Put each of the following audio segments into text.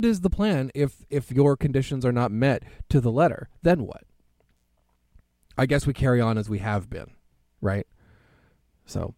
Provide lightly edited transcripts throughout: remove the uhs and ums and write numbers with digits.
is the plan if your conditions are not met to the letter? Then what? I guess we carry on as we have been, right? So,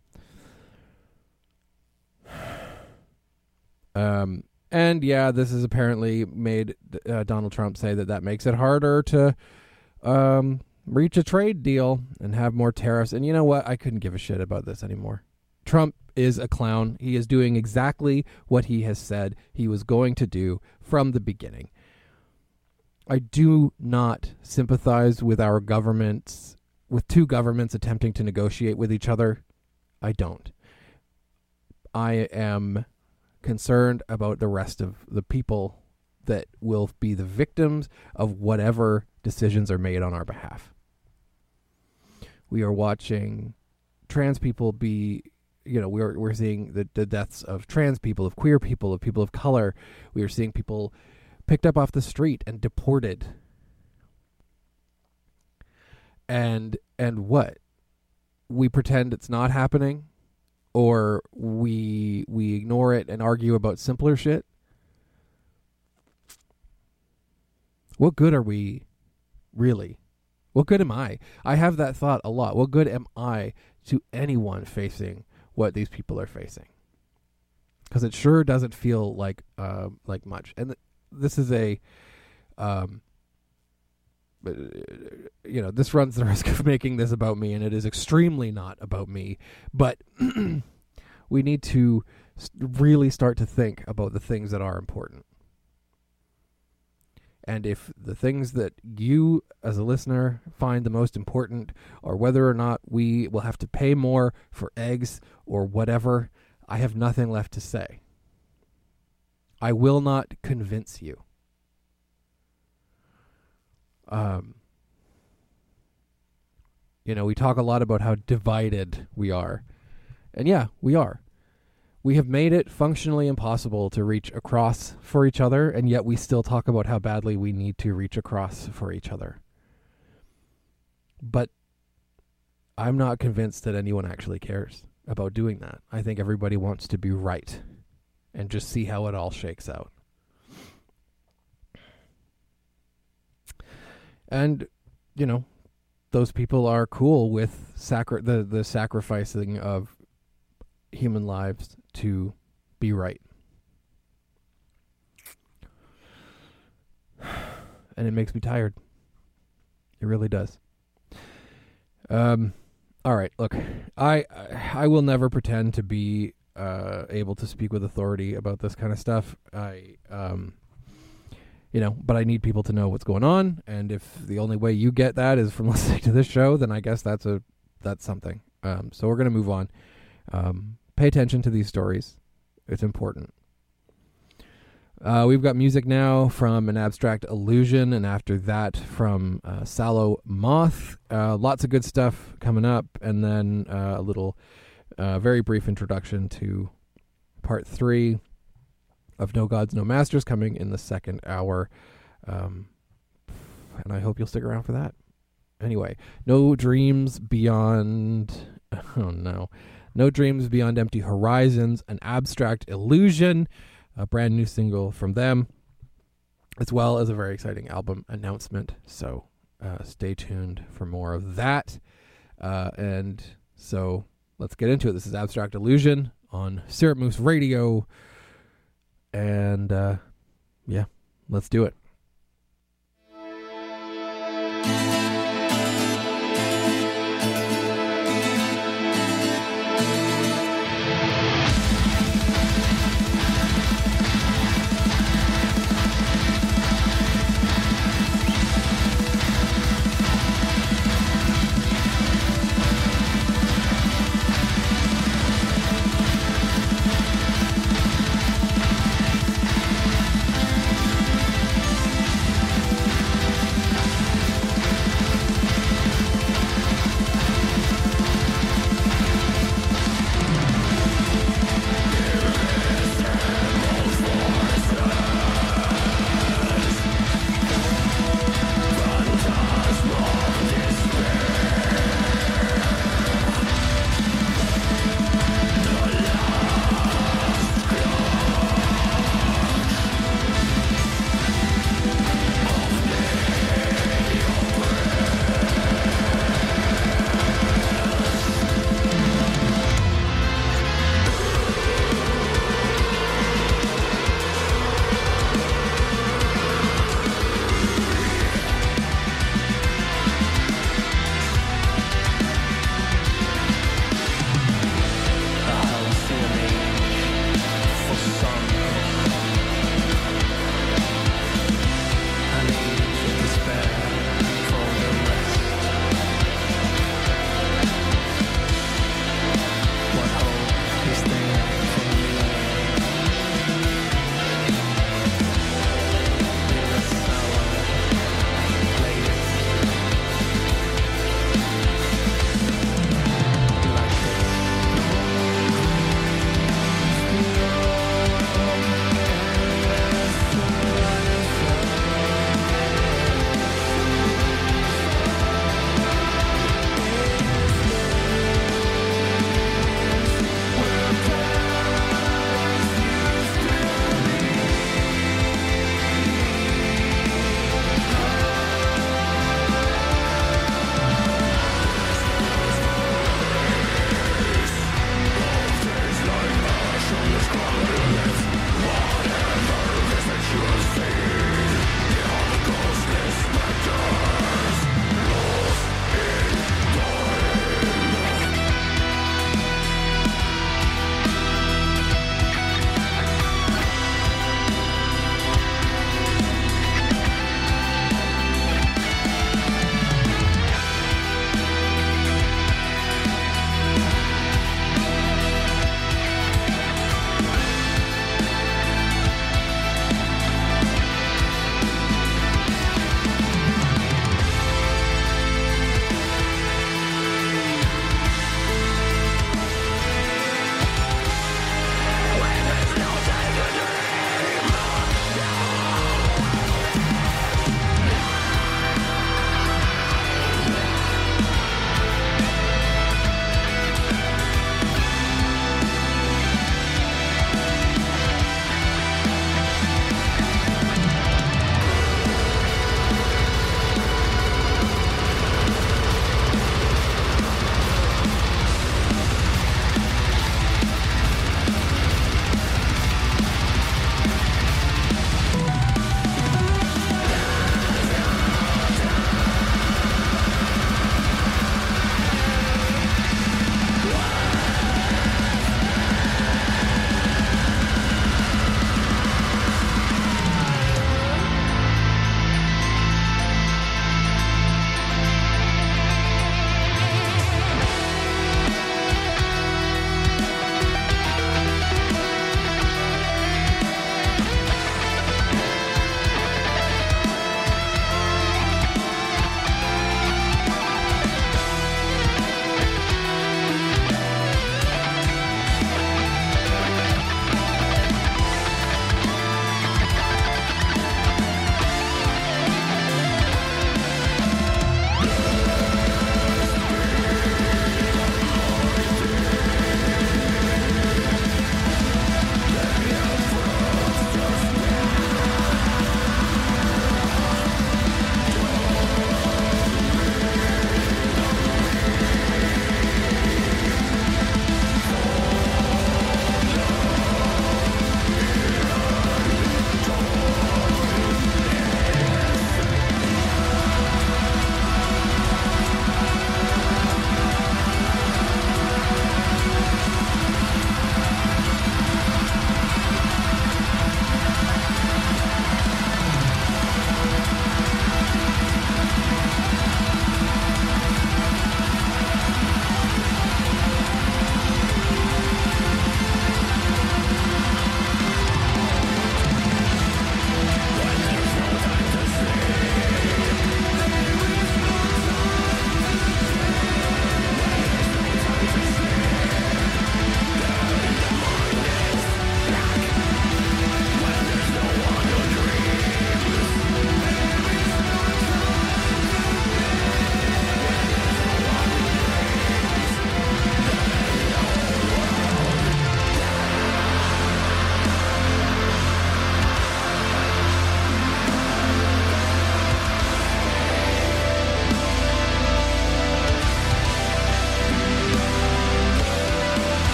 and yeah, this has apparently made Donald Trump say that makes it harder to reach a trade deal and have more tariffs. And you know what? I couldn't give a shit about this anymore. Trump is a clown. He is doing exactly what he has said he was going to do from the beginning. I do not sympathize with our governments, with two governments attempting to negotiate with each other. I don't. I am concerned about the rest of the people that will be the victims of whatever decisions are made on our behalf. We are watching trans people be, we're seeing the deaths of trans people, of queer people, of people of color. We are seeing people picked up off the street and deported. And what? We pretend it's not happening, or we ignore it and argue about simpler shit. What good are we, really? What good am I? I have that thought a lot. What good am I to anyone facing what these people are facing? Because it sure doesn't feel like much. And this is a, this runs the risk of making this about me, and it is extremely not about me. But we need to really start to think about the things that are important. And if the things that you, as a listener, find the most important are whether or not we will have to pay more for eggs or whatever, I have nothing left to say. I will not convince you. We talk a lot about how divided we are. And yeah, we are. We have made it functionally impossible to reach across for each other, and yet we still talk about how badly we need to reach across for each other. But I'm not convinced that anyone actually cares about doing that. I think everybody wants to be right and just see how it all shakes out. And, those people are cool with the sacrificing of human lives to be right. And it makes me tired. It really does. All right, look, I will never pretend to be able to speak with authority about this kind of stuff. But I need people to know what's going on, and if the only way you get that is from listening to this show, then I guess that's something. So we're going to move on. Pay attention to these stories. It's important. We've got music now from An Abstract Illusion, and after that from Sallow Moth. Lots of good stuff coming up, and then a little very brief introduction to part 3 of No Gods, No Masters coming in the second hour. And I hope you'll stick around for that. Anyway, No Dreams Beyond... Oh, no. No Dreams Beyond Empty Horizons, An Abstract Illusion, a brand new single from them, as well as a very exciting album announcement. So stay tuned for more of that. And so let's get into it. This is Abstract Illusion on Syrup Moose Radio. And let's do it.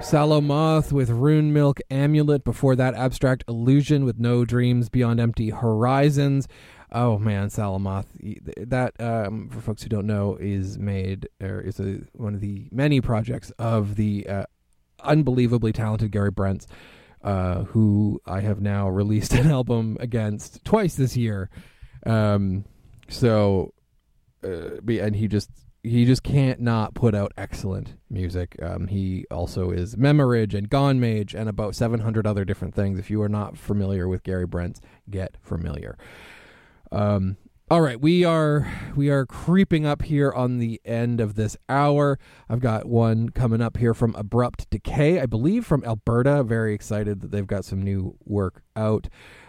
Salomoth with Rune Milk Amulet. Before that, Abstract Illusion with No Dreams Beyond Empty Horizons. Oh man, Salomoth. That, for folks who don't know, is one of the many projects of the unbelievably talented Gary Brents, who I have now released an album against twice this year. And he just can't not put out excellent music. He also is Memoridge and Gone Mage and about 700 other different things. If you are not familiar with Gary Brents, get familiar. All right, we are creeping up here on the end of this hour. I've got one coming up here from Abrupt Decay, I believe from Alberta. Very excited that they've got some new work out.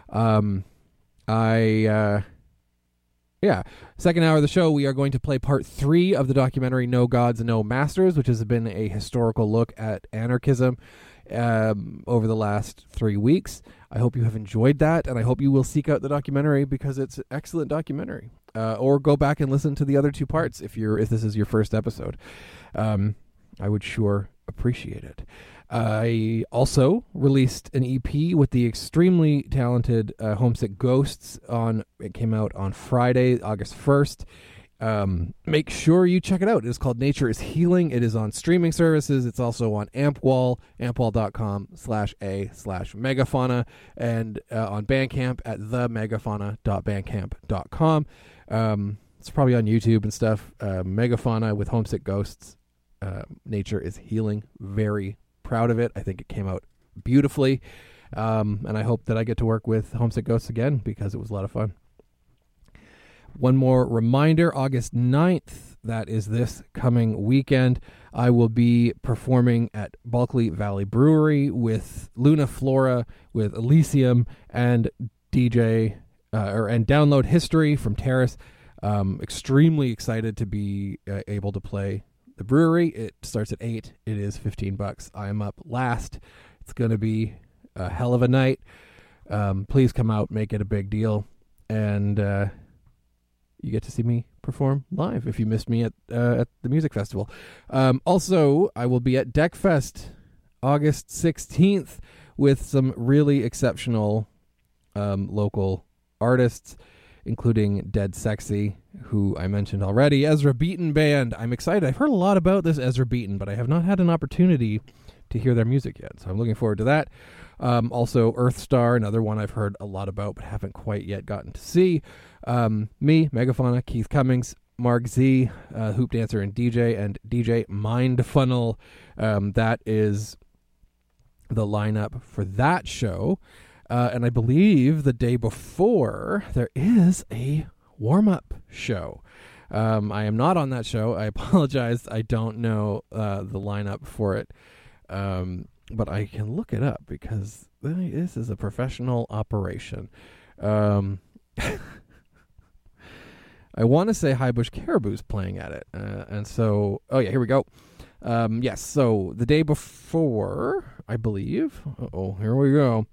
Second hour of the show, we are going to play part 3 of the documentary No Gods, No Masters, which has been a historical look at anarchism over the last 3 weeks. I hope you have enjoyed that, and I hope you will seek out the documentary because it's an excellent documentary. Or go back and listen to the other 2 parts if this is your first episode. I would sure appreciate it. I also released an EP with the extremely talented Homesick Ghosts. It came out on Friday, August 1st. Make sure you check it out. It is called Nature is Healing. It is on streaming services. It's also on Ampwall, ampwall.com/a/megafauna, and on Bandcamp at themegafauna.bandcamp.com. It's probably on YouTube and stuff. Megafauna with Homesick Ghosts. Nature is Healing. Very proud of it. I think it came out beautifully. And I hope that I get to work with Homesick Ghosts again because it was a lot of fun. One more reminder, August 9th, that is this coming weekend, I will be performing at Bulkley Valley Brewery with Luna Flora, with Elysium, and and Download History from Terrace. Extremely excited to be able to play the brewery. It starts at 8. It is $15. I am up last. It's going to be a hell of a night. Please come out, make it a big deal, and you get to see me perform live if you missed me at the music festival. Also, I will be at Deckfest August 16th with some really exceptional local artists, including Dead Sexy, who I mentioned already, Ezra Beaton Band. I'm excited. I've heard a lot about this Ezra Beaton, but I have not had an opportunity to hear their music yet, so I'm looking forward to that. Also, Earthstar, another one I've heard a lot about but haven't quite yet gotten to see. Me, Megafauna, Keith Cummings, Mark Z, Hoop Dancer and DJ Mindfunnel. That is the lineup for that show. And I believe the day before, there is a warm-up show. I am not on that show. I apologize. I don't know the lineup for it. But I can look it up because this is a professional operation. I want to say Highbush Caribou's playing at it. And so, here we go. Yes, so the day before, I believe. Here we go.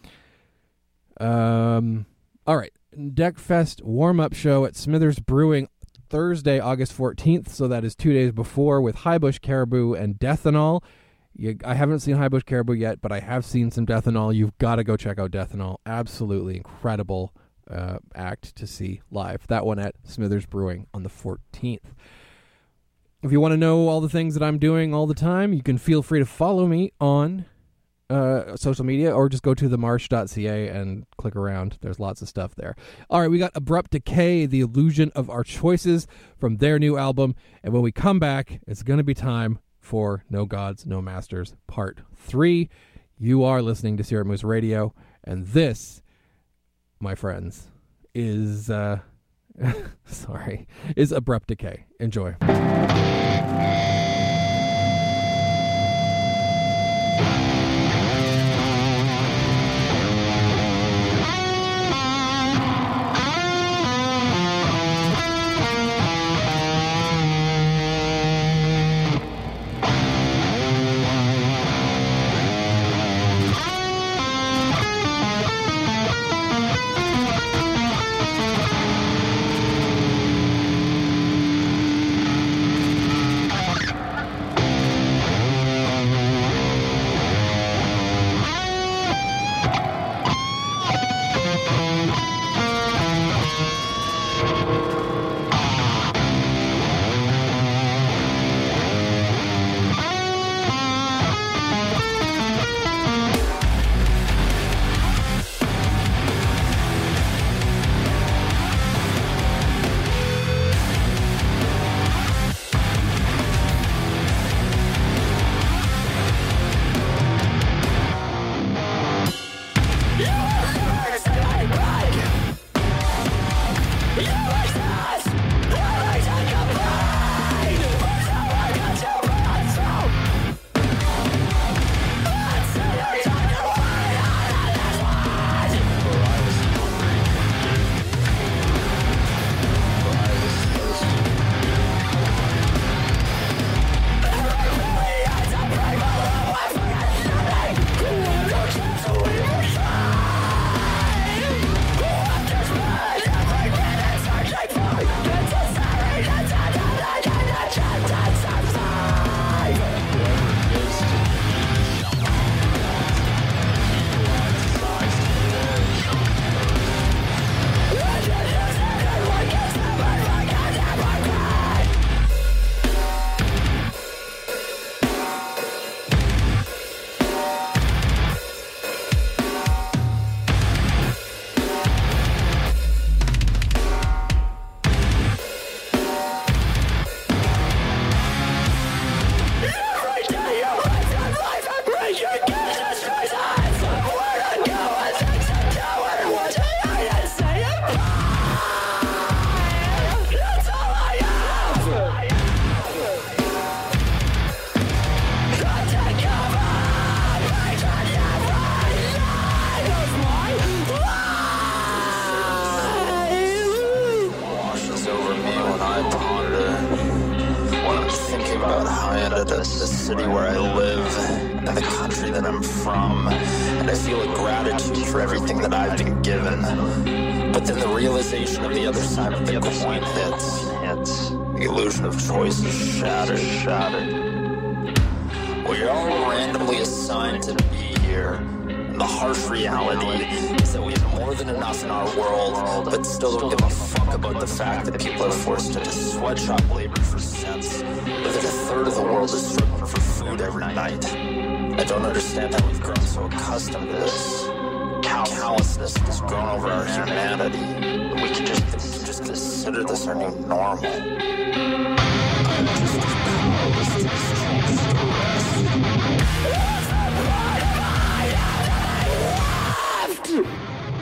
All right, Deckfest warm-up show at Smithers Brewing Thursday, August 14th. So that is 2 days before with Highbush Caribou and Deathanol. I haven't seen Highbush Caribou yet, but I have seen some Deathanol. You've got to go check out Deathanol. Absolutely incredible act to see live. That one at Smithers Brewing on the 14th. If you want to know all the things that I'm doing all the time, you can feel free to follow me on social media or just go to themarsh.ca and click around. There's lots of stuff there. All right, we got Abrupt Decay, The Illusion of Our Choices from their new album. And when we come back, it's going to be time for No Gods, No Masters Part 3. You are listening to Sierra Moose Radio, and this, my friends, is is Abrupt Decay. Enjoy. live and the country that I'm from, and I feel a gratitude for everything that I've been given. But then the realization of the other side of the coin hits. The illusion of choice is shattered. We are all randomly assigned to be here, and the harsh reality is that we have more than enough in our world, but still don't give a fuck about the fact that people are forced to sweatshop labor for cents, or that a third of the world is struggling for food every night. I don't understand how we've grown so accustomed to this. Callousness has grown over our humanity. We can just consider this our new normal. I'm just as powerless to exchange the rest.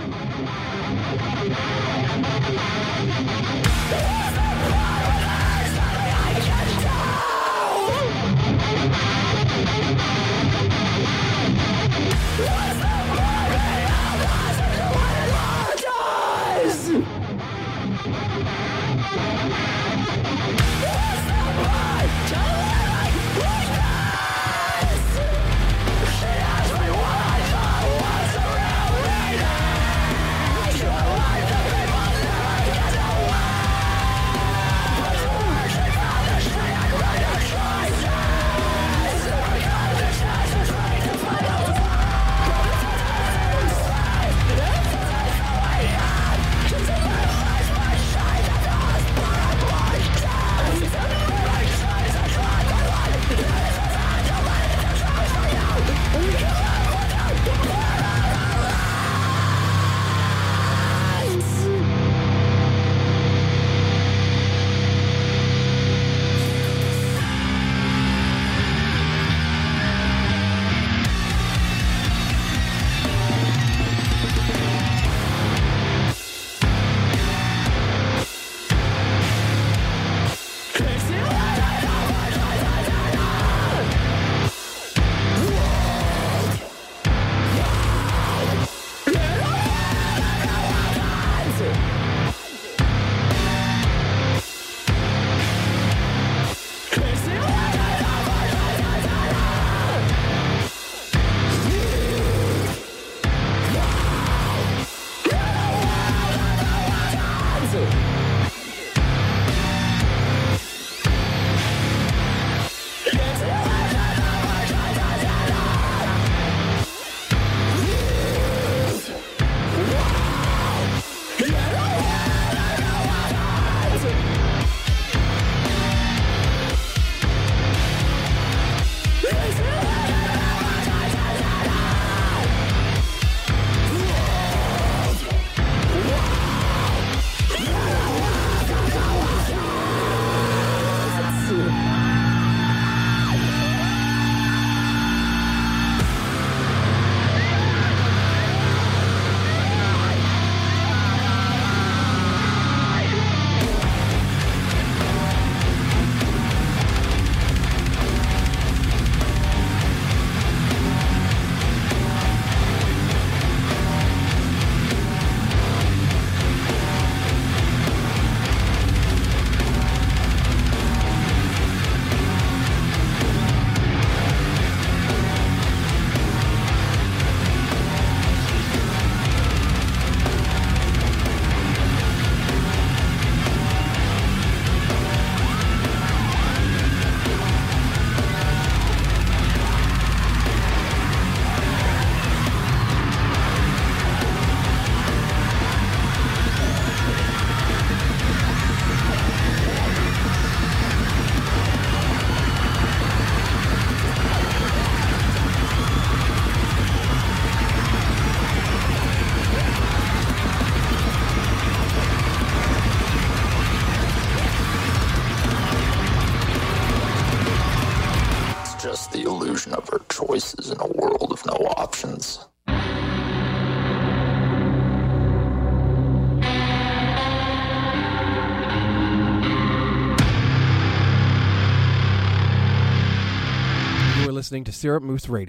choices in a world of no options. You are listening to Syrup Moose Radio.